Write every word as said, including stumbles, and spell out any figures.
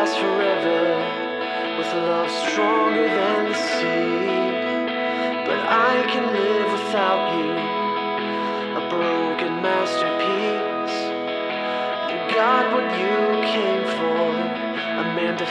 last forever, with a love stronger than the sea. But I can live without you.